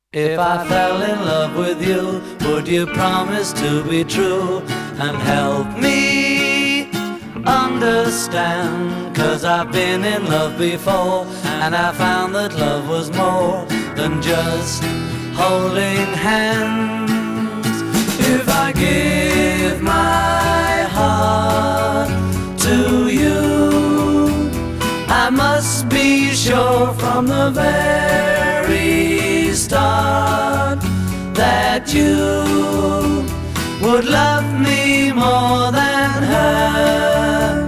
If I fell in love with you, would you promise to be true and help me understand? 'Cause I've been in love before, and I found that love was more than just holding hands. If I give my heart to you, I must be sure from the very start that you would love me more than her.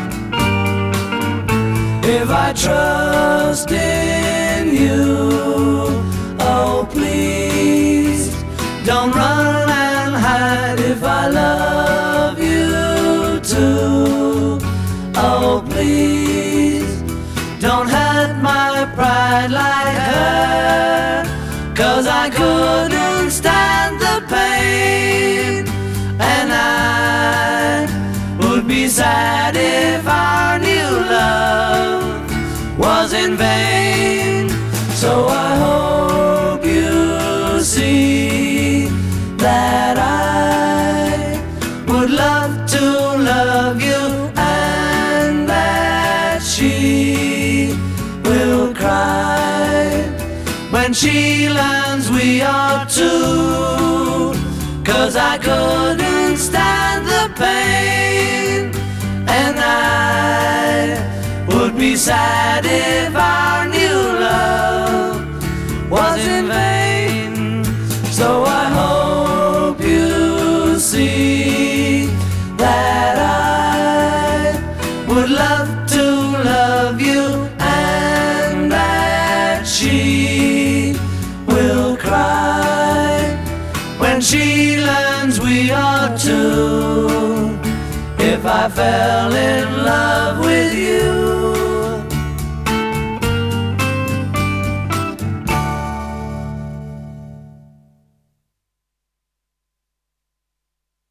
If I trust in you, oh please don't run and hide. If I love you too, oh please don't hurt my pride like her. 'Cause I couldn't stand the pain, and I would be sad if our new love was in vain. So I hope you see that I would love to love you, and that she will cry when she learns we are two. 'Cause I couldn't stand the pain, and I would be sad if our new love was in vain. So I hope you see that I would love to love you, and that she will cry when she learns we are two. If I fell in love with you,